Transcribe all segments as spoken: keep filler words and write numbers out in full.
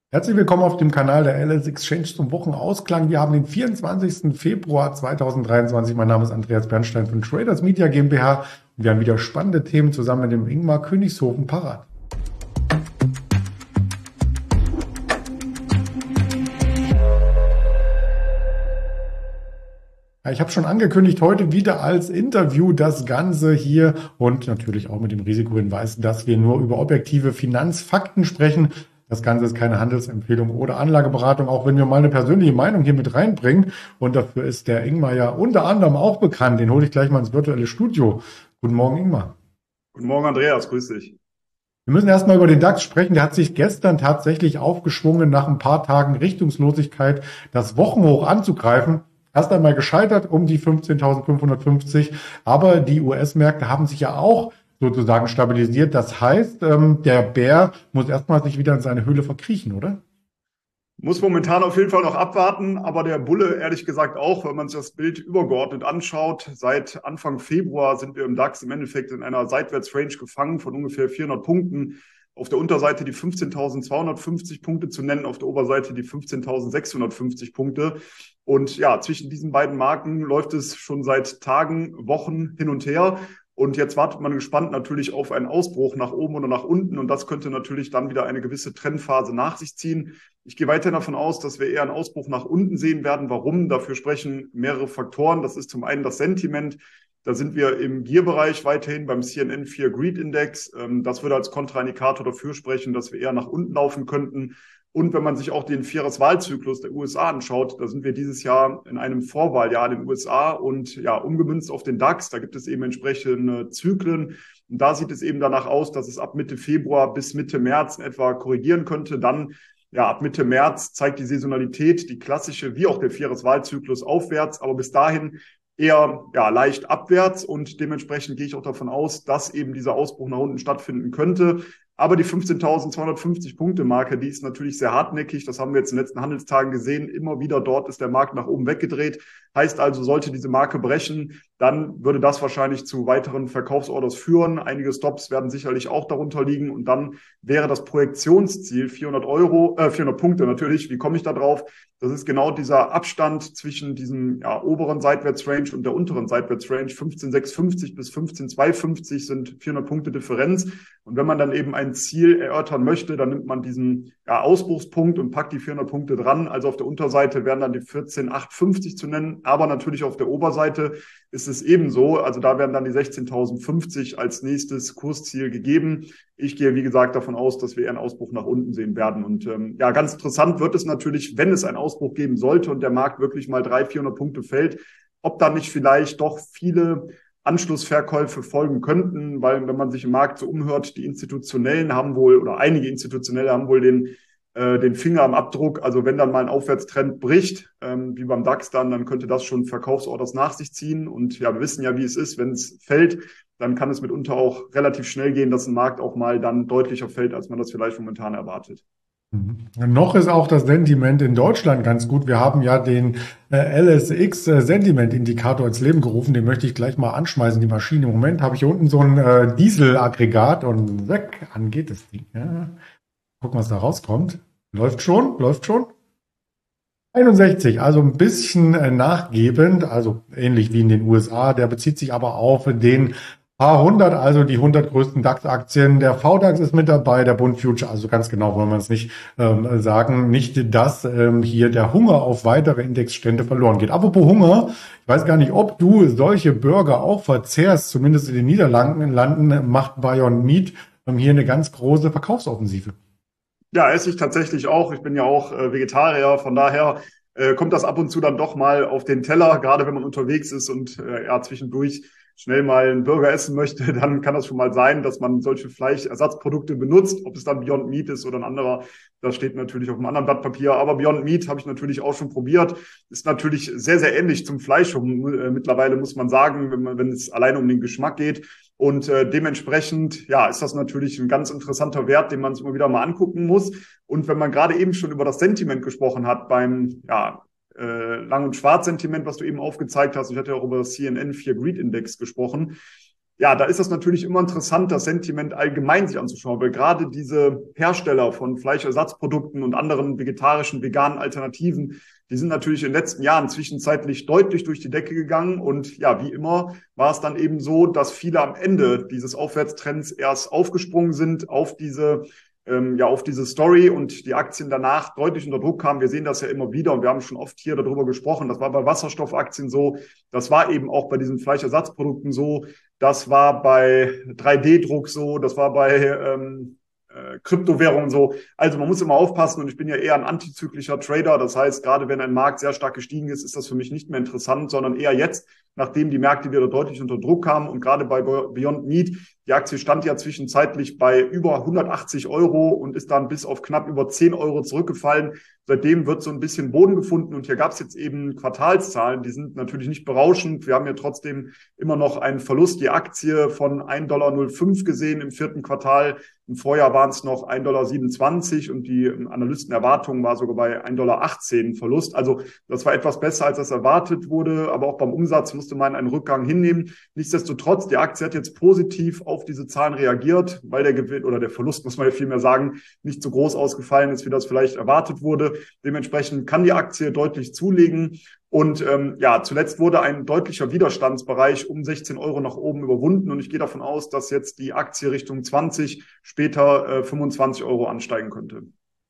Herzlich willkommen auf dem Kanal der L S Exchange zum Wochenausklang. Wir haben den vierundzwanzigsten Februar zweitausenddreiundzwanzig. Mein Name ist Andreas Bernstein von Traders Media GmbH und wir haben wieder spannende Themen zusammen mit dem Ingmar Königshofen parat. Ja, ich habe schon angekündigt, heute wieder als Interview das Ganze hier und natürlich auch mit dem Risikohinweis, dass wir nur über objektive Finanzfakten sprechen. Das Ganze ist keine Handelsempfehlung oder Anlageberatung, auch wenn wir mal eine persönliche Meinung hier mit reinbringen. Und dafür ist der Ingmar ja unter anderem auch bekannt. Den hole ich gleich mal ins virtuelle Studio. Guten Morgen, Ingmar. Guten Morgen, Andreas. Grüß dich. Wir müssen erstmal über den DAX sprechen. Der hat sich gestern tatsächlich aufgeschwungen, nach ein paar Tagen Richtungslosigkeit das Wochenhoch anzugreifen. Erst einmal gescheitert um die fünfzehntausendfünfhundertfünfzig. Aber die U S-Märkte haben sich ja auch sozusagen stabilisiert. Das heißt, ähm, der Bär muss erstmal sich wieder in seine Höhle verkriechen, oder? Muss momentan auf jeden Fall noch abwarten, aber der Bulle ehrlich gesagt auch, wenn man sich das Bild übergeordnet anschaut. Seit Anfang Februar sind wir im DAX im Endeffekt in einer Seitwärtsrange gefangen von ungefähr vierhundert Punkten. Auf der Unterseite die fünfzehntausendzweihundertfünfzig Punkte zu nennen, auf der Oberseite die fünfzehntausendsechshundertfünfzig Punkte. Und ja, zwischen diesen beiden Marken läuft es schon seit Tagen, Wochen hin und her. Und jetzt wartet man gespannt natürlich auf einen Ausbruch nach oben oder nach unten. Und das könnte natürlich dann wieder eine gewisse Trendphase nach sich ziehen. Ich gehe weiterhin davon aus, dass wir eher einen Ausbruch nach unten sehen werden. Warum? Dafür sprechen mehrere Faktoren. Das ist zum einen das Sentiment. Da sind wir im Gier-Bereich weiterhin beim C N N vier Greed Index. Das würde als Kontraindikator dafür sprechen, dass wir eher nach unten laufen könnten. Und wenn man sich auch den Vierjahreswahlzyklus der U S A anschaut, da sind wir dieses Jahr in einem Vorwahljahr in den U S A und ja, umgemünzt auf den DAX, da gibt es eben entsprechende Zyklen. Und da sieht es eben danach aus, dass es ab Mitte Februar bis Mitte März in etwa korrigieren könnte. Dann, ja, ab Mitte März zeigt die Saisonalität, die klassische, wie auch der Vierjahreswahlzyklus aufwärts, aber bis dahin eher ja, leicht abwärts und dementsprechend gehe ich auch davon aus, dass eben dieser Ausbruch nach unten stattfinden könnte. Aber die fünfzehntausendzweihundertfünfzig Punkte Marke, die ist natürlich sehr hartnäckig. Das haben wir jetzt in den letzten Handelstagen gesehen. Immer wieder dort ist der Markt nach oben weggedreht. Heißt also, sollte diese Marke brechen, dann würde das wahrscheinlich zu weiteren Verkaufsorders führen. Einige Stops werden sicherlich auch darunter liegen. Und dann wäre das Projektionsziel vierhundert Euro, äh, vierhundert Punkte natürlich. Wie komme ich da drauf? Das ist genau dieser Abstand zwischen diesem ja, oberen Seitwärtsrange und der unteren Seitwärtsrange. fünfzehntausendsechshundertfünfzig bis fünfzehntausendzweihundertfünfzig sind vierhundert Punkte Differenz. Und wenn man dann eben ein Ziel erörtern möchte, dann nimmt man diesen ja, Ausbruchspunkt und packt die vierhundert Punkte dran. Also auf der Unterseite wären dann die vierzehntausendachthundertfünfzig zu nennen, aber natürlich auf der Oberseite ist es ebenso. Also da werden dann die sechzehntausendfünfzig als nächstes Kursziel gegeben. Ich gehe, wie gesagt, davon aus, dass wir eher einen Ausbruch nach unten sehen werden. Und ähm, ja, ganz interessant wird es natürlich, wenn es einen Ausbruch geben sollte und der Markt wirklich mal dreihundert, vierhundert Punkte fällt, ob da nicht vielleicht doch viele Anschlussverkäufe folgen könnten, weil wenn man sich im Markt so umhört, die Institutionellen haben wohl, oder einige Institutionelle haben wohl den äh, den Finger am Abdruck. Also wenn dann mal ein Aufwärtstrend bricht, ähm, wie beim DAX dann, dann könnte das schon Verkaufsorders nach sich ziehen. Und ja, wir wissen ja, wie es ist, wenn es fällt, dann kann es mitunter auch relativ schnell gehen, dass ein Markt auch mal dann deutlicher fällt, als man das vielleicht momentan erwartet. Mhm. Noch ist auch das Sentiment in Deutschland ganz gut. Wir haben ja den äh, L S X äh, Sentiment-Indikator ins Leben gerufen. Den möchte ich gleich mal anschmeißen, die Maschine. Im Moment habe ich hier unten so ein äh, Dieselaggregat und weg, an geht das Ding. Ja. Gucken, was da rauskommt. Läuft schon, läuft schon. einundsechzig, also ein bisschen äh, nachgebend, also ähnlich wie in den U S A. Der bezieht sich aber auf den paar hundert, also die hundert größten DAX-Aktien. Der V DAX ist mit dabei, der Bund Future, also ganz genau wollen wir es nicht ähm, sagen. Nicht, dass ähm, hier der Hunger auf weitere Indexstände verloren geht. Apropos Hunger, ich weiß gar nicht, ob du solche Burger auch verzehrst, zumindest in den Niederlanden landen, macht Beyond Meat ähm, hier eine ganz große Verkaufsoffensive. Ja, esse ich tatsächlich auch. Ich bin ja auch äh, Vegetarier, von daher äh, kommt das ab und zu dann doch mal auf den Teller, gerade wenn man unterwegs ist und äh, ja zwischendurch schnell mal einen Burger essen möchte, dann kann das schon mal sein, dass man solche Fleischersatzprodukte benutzt. Ob es dann Beyond Meat ist oder ein anderer, das steht natürlich auf einem anderen Blatt Papier. Aber Beyond Meat habe ich natürlich auch schon probiert. Ist natürlich sehr, sehr ähnlich zum Fleisch. Mittlerweile muss man sagen, wenn, man, wenn es alleine um den Geschmack geht. Und äh, dementsprechend, ja, ist das natürlich ein ganz interessanter Wert, den man sich immer wieder mal angucken muss. Und wenn man gerade eben schon über das Sentiment gesprochen hat beim, ja, äh, Lang- und Schwarz-Sentiment, was du eben aufgezeigt hast. Ich hatte ja auch über das C N N vier Greed Index gesprochen. ja, da ist das natürlich immer interessant, das Sentiment allgemein sich anzuschauen, weil gerade diese Hersteller von Fleischersatzprodukten und anderen vegetarischen, veganen Alternativen, die sind natürlich in den letzten Jahren zwischenzeitlich deutlich durch die Decke gegangen. Und ja, wie immer war es dann eben so, dass viele am Ende dieses Aufwärtstrends erst aufgesprungen sind auf diese ähm, ja auf diese Story und die Aktien danach deutlich unter Druck kamen. Wir sehen das ja immer wieder und wir haben schon oft hier darüber gesprochen. Das war bei Wasserstoffaktien so, das war eben auch bei diesen Fleischersatzprodukten so, das war bei drei D-Druck so, das war bei ähm, äh, Kryptowährungen so. Also man muss immer aufpassen und ich bin ja eher ein antizyklischer Trader. Das heißt, gerade wenn ein Markt sehr stark gestiegen ist, ist das für mich nicht mehr interessant, sondern eher jetzt, nachdem die Märkte wieder deutlich unter Druck kamen und gerade bei Beyond Meat, die Aktie stand ja zwischenzeitlich bei über hundertachtzig Euro und ist dann bis auf knapp über zehn Euro zurückgefallen. Seitdem wird so ein bisschen Boden gefunden und hier gab es jetzt eben Quartalszahlen, die sind natürlich nicht berauschend. Wir haben ja trotzdem immer noch einen Verlust, die Aktie von ein Komma null fünf Dollar gesehen im vierten Quartal. Im Vorjahr waren es noch ein Komma siebenundzwanzig Dollar und die Analystenerwartung war sogar bei ein Komma achtzehn Dollar Verlust. Also das war etwas besser, als das erwartet wurde, aber auch beim Umsatz musste man einen Rückgang hinnehmen. Nichtsdestotrotz, die Aktie hat jetzt positiv auf diese Zahlen reagiert, weil der Gewinn oder der Verlust, muss man ja vielmehr sagen, nicht so groß ausgefallen ist, wie das vielleicht erwartet wurde. Dementsprechend kann die Aktie deutlich zulegen. Und ähm, ja, zuletzt wurde ein deutlicher Widerstandsbereich um sechzehn Euro nach oben überwunden. Und ich gehe davon aus, dass jetzt die Aktie Richtung zwanzig, später äh, fünfundzwanzig Euro ansteigen könnte.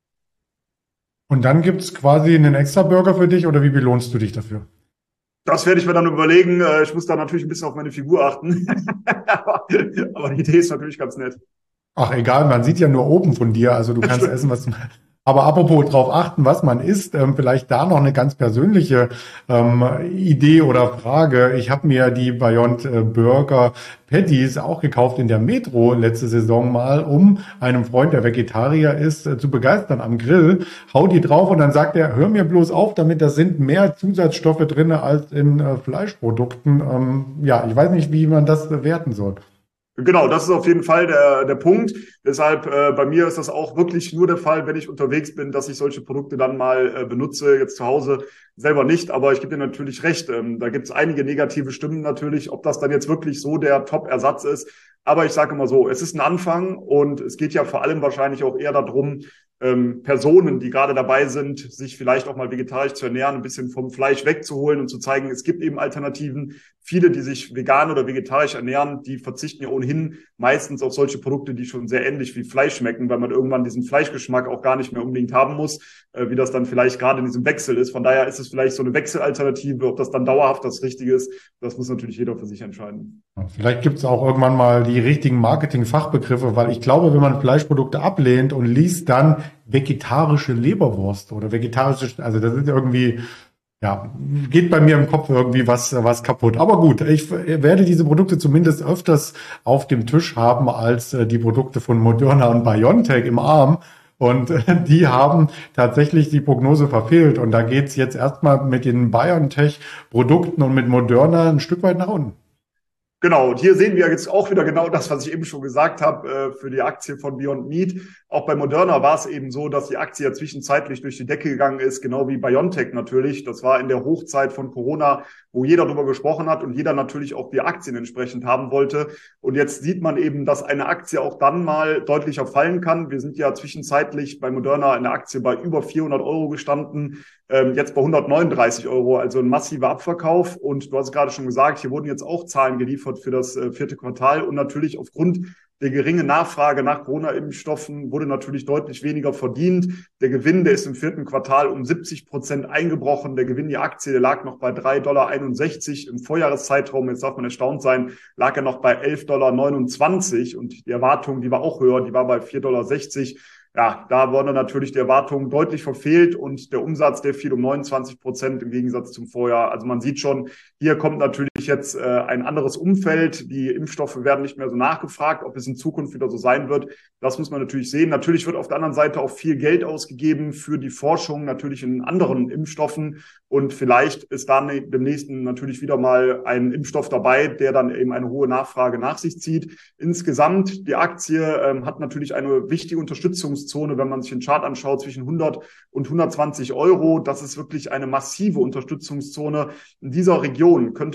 Und dann gibt's quasi einen Extra-Burger für dich oder wie belohnst du dich dafür? Das werde ich mir dann überlegen. Ich muss da natürlich ein bisschen auf meine Figur achten. aber, aber die Idee ist natürlich ganz nett. Ach, egal, man sieht ja nur oben von dir, also du kannst essen, was du... Aber apropos drauf achten, was man isst, ähm, vielleicht da noch eine ganz persönliche ähm, Idee oder Frage. Ich habe mir die Beyond äh, Burger Patties auch gekauft in der Metro letzte Saison mal, um einem Freund, der Vegetarier ist, äh, zu begeistern am Grill. Hau die drauf und dann sagt er, hör mir bloß auf damit, da sind mehr Zusatzstoffe drin als in äh, Fleischprodukten. Ähm, ja, ich weiß nicht, wie man das bewerten soll. Genau, das ist auf jeden Fall der, der Punkt. Deshalb, äh, bei mir ist das auch wirklich nur der Fall, wenn ich unterwegs bin, dass ich solche Produkte dann mal äh, benutze. Jetzt zu Hause selber nicht, aber ich gebe dir natürlich recht. Ähm, da gibt es einige negative Stimmen natürlich, ob das dann jetzt wirklich so der Top-Ersatz ist. Aber ich sage immer so, es ist ein Anfang und es geht ja vor allem wahrscheinlich auch eher darum, ähm, Personen, die gerade dabei sind, sich vielleicht auch mal vegetarisch zu ernähren, ein bisschen vom Fleisch wegzuholen und zu zeigen, es gibt eben Alternativen. Viele, die sich vegan oder vegetarisch ernähren, die verzichten ja ohnehin meistens auf solche Produkte, die schon sehr ähnlich wie Fleisch schmecken, weil man irgendwann diesen Fleischgeschmack auch gar nicht mehr unbedingt haben muss, äh, wie das dann vielleicht gerade in diesem Wechsel ist. Von daher ist es vielleicht so eine Wechselalternative. Ob das dann dauerhaft das Richtige ist, das muss natürlich jeder für sich entscheiden. Vielleicht gibt es auch irgendwann mal die richtigen Marketing-Fachbegriffe, weil ich glaube, wenn man Fleischprodukte ablehnt und liest dann vegetarische Leberwurst oder vegetarische, also das ist irgendwie, ja, geht bei mir im Kopf irgendwie was, was kaputt. Aber gut, ich werde diese Produkte zumindest öfters auf dem Tisch haben als die Produkte von Moderna und BioNTech im Arm. Und die haben tatsächlich die Prognose verfehlt. Und da geht's jetzt erstmal mit den BioNTech-Produkten und mit Moderna ein Stück weit nach unten. Genau, und hier sehen wir jetzt auch wieder genau das, was ich eben schon gesagt habe, äh, für die Aktie von Beyond Meat. Auch bei Moderna war es eben so, dass die Aktie ja zwischenzeitlich durch die Decke gegangen ist, genau wie BioNTech natürlich. Das war in der Hochzeit von Corona, wo jeder darüber gesprochen hat und jeder natürlich auch die Aktien entsprechend haben wollte. Und jetzt sieht man eben, dass eine Aktie auch dann mal deutlicher fallen kann. Wir sind ja zwischenzeitlich bei Moderna in der Aktie bei über vierhundert Euro gestanden, ähm, jetzt bei hundertneununddreißig Euro, also ein massiver Abverkauf. Und du hast gerade schon gesagt, hier wurden jetzt auch Zahlen geliefert für das äh, vierte Quartal und natürlich aufgrund der geringe Nachfrage nach Corona-Impfstoffen wurde natürlich deutlich weniger verdient. Der Gewinn, der ist im vierten Quartal um siebzig Prozent eingebrochen. Der Gewinn, die Aktie, der lag noch bei drei Komma einundsechzig Dollar. Im Vorjahreszeitraum, jetzt darf man erstaunt sein, lag er noch bei elf Komma neunundzwanzig Dollar. Und die Erwartung, die war auch höher, die war bei vier Komma sechzig Dollar. Ja, da wurden natürlich die Erwartungen deutlich verfehlt und der Umsatz, der fiel um neunundzwanzig Prozent im Gegensatz zum Vorjahr. Also man sieht schon, hier kommt natürlich jetzt äh, ein anderes Umfeld. Die Impfstoffe werden nicht mehr so nachgefragt, ob es in Zukunft wieder so sein wird. Das muss man natürlich sehen. Natürlich wird auf der anderen Seite auch viel Geld ausgegeben für die Forschung, natürlich in anderen Impfstoffen. Und vielleicht ist dann demnächst natürlich wieder mal ein Impfstoff dabei, der dann eben eine hohe Nachfrage nach sich zieht. Insgesamt, die Aktie ähm, hat natürlich eine wichtige Unterstützungszone, wenn man sich den Chart anschaut, zwischen hundert und hundertzwanzig Euro. Das ist wirklich eine massive Unterstützungszone. In dieser Region könnte es meiner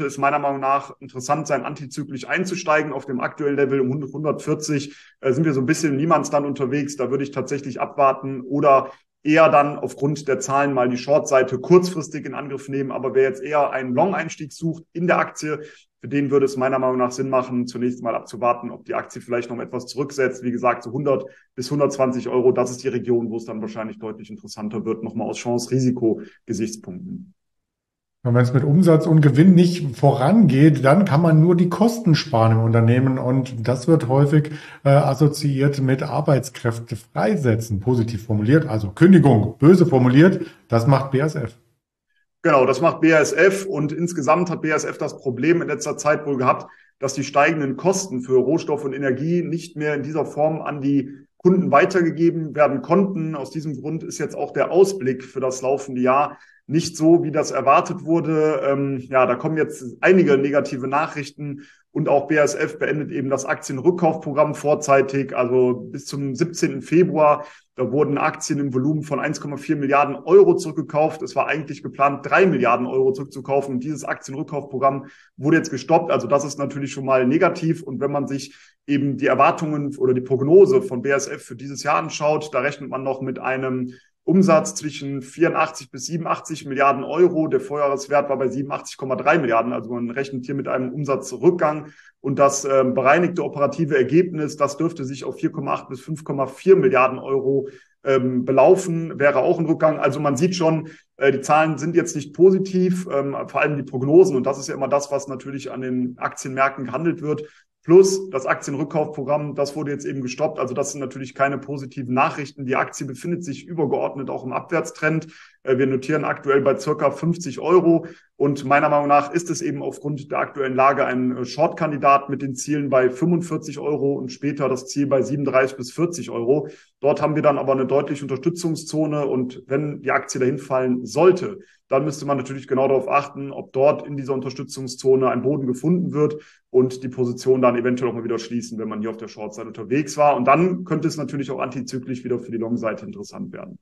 Meinung nach interessant sein, antizyklisch einzusteigen. Auf dem aktuellen Level um hundertvierzig äh, sind wir so ein bisschen im Niemandsland unterwegs. Da würde ich tatsächlich abwarten oder eher dann aufgrund der Zahlen mal die Short-Seite kurzfristig in Angriff nehmen. Aber wer jetzt eher einen Long-Einstieg sucht in der Aktie, für den würde es meiner Meinung nach Sinn machen, zunächst mal abzuwarten, ob die Aktie vielleicht noch etwas zurücksetzt. Wie gesagt, so hundert bis hundertzwanzig Euro, das ist die Region, wo es dann wahrscheinlich deutlich interessanter wird, nochmal aus Chance-Risiko-Gesichtspunkten. Und wenn es mit Umsatz und Gewinn nicht vorangeht, dann kann man nur die Kosten sparen im Unternehmen. Und das wird häufig äh, assoziiert mit Arbeitskräfte freisetzen, positiv formuliert. Also Kündigung, böse formuliert, das macht B A S F. Genau, das macht B A S F. Und insgesamt hat B A S F das Problem in letzter Zeit wohl gehabt, dass die steigenden Kosten für Rohstoff und Energie nicht mehr in dieser Form an die Kunden weitergegeben werden konnten. Aus diesem Grund ist jetzt auch der Ausblick für das laufende Jahr nicht so, wie das erwartet wurde. Ähm, ja, da kommen jetzt einige negative Nachrichten und auch B A S F beendet eben das Aktienrückkaufprogramm vorzeitig, also bis zum siebzehnten Februar. Da wurden Aktien im Volumen von eins Komma vier Milliarden Euro zurückgekauft. Es war eigentlich geplant, drei Milliarden Euro zurückzukaufen. Und dieses Aktienrückkaufprogramm wurde jetzt gestoppt. Also das ist natürlich schon mal negativ. Und wenn man sich eben die Erwartungen oder die Prognose von B A S F für dieses Jahr anschaut, da rechnet man noch mit einem Umsatz zwischen vierundachtzig bis siebenundachtzig Milliarden Euro. Der Vorjahreswert war bei siebenundachtzig Komma drei Milliarden. Also man rechnet hier mit einem Umsatzrückgang. Und das äh, bereinigte operative Ergebnis, das dürfte sich auf vier Komma acht bis fünf Komma vier Milliarden Euro ähm, belaufen, wäre auch ein Rückgang. Also man sieht schon, äh, die Zahlen sind jetzt nicht positiv, ähm, vor allem die Prognosen. Und das ist ja immer das, was natürlich an den Aktienmärkten gehandelt wird. Plus das Aktienrückkaufprogramm, das wurde jetzt eben gestoppt. Also das sind natürlich keine positiven Nachrichten. Die Aktie befindet sich übergeordnet auch im Abwärtstrend. Wir notieren aktuell bei circa fünfzig Euro. Und meiner Meinung nach ist es eben aufgrund der aktuellen Lage ein Short-Kandidat mit den Zielen bei fünfundvierzig Euro und später das Ziel bei siebenunddreißig bis vierzig Euro. Dort haben wir dann aber eine deutliche Unterstützungszone. Und wenn die Aktie dahin fallen sollte, dann müsste man natürlich genau darauf achten, ob dort in dieser Unterstützungszone ein Boden gefunden wird und die Position dann eventuell auch mal wieder schließen, wenn man hier auf der Short-Seite unterwegs war. Und dann könnte es natürlich auch antizyklisch wieder für die Long-Seite interessant werden.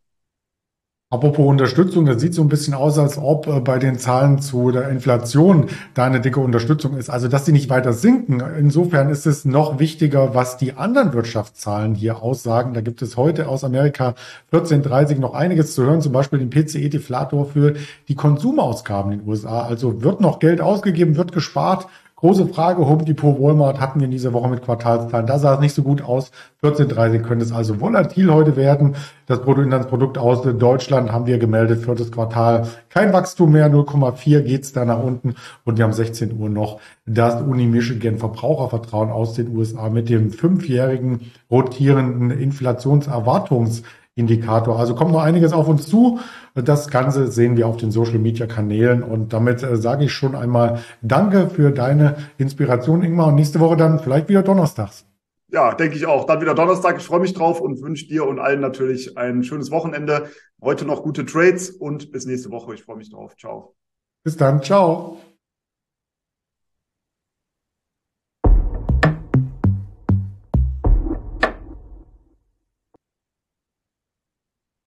Apropos Unterstützung, das sieht so ein bisschen aus, als ob äh, bei den Zahlen zu der Inflation da eine dicke Unterstützung ist. Also, dass die nicht weiter sinken. Insofern ist es noch wichtiger, was die anderen Wirtschaftszahlen hier aussagen. Da gibt es heute aus Amerika vierzehn Uhr dreißig noch einiges zu hören, zum Beispiel den P C E-Deflator für die Konsumausgaben in den U S A. Also wird noch Geld ausgegeben, wird gespart. Große Frage, Home Depot, Walmart hatten wir in dieser Woche mit Quartalszahlen. Da sah es nicht so gut aus. vierzehn Uhr dreißig könnte es also volatil heute werden. Das Bruttoinlandsprodukt aus Deutschland haben wir gemeldet, viertes Quartal. Kein Wachstum mehr, null Komma vier geht's da nach unten. Und wir haben sechzehn Uhr noch das Uni Michigan Verbrauchervertrauen aus den U S A mit dem fünfjährigen rotierenden Inflationserwartungs Indikator. Also kommt noch einiges auf uns zu. Das Ganze sehen wir auf den Social-Media-Kanälen. Und damit äh, sage ich schon einmal Danke für deine Inspiration, Ingmar. Und nächste Woche dann vielleicht wieder donnerstags. Ja, denke ich auch. Dann wieder Donnerstag. Ich freue mich drauf und wünsche dir und allen natürlich ein schönes Wochenende. Heute noch gute Trades und bis nächste Woche. Ich freue mich drauf. Ciao. Bis dann. Ciao.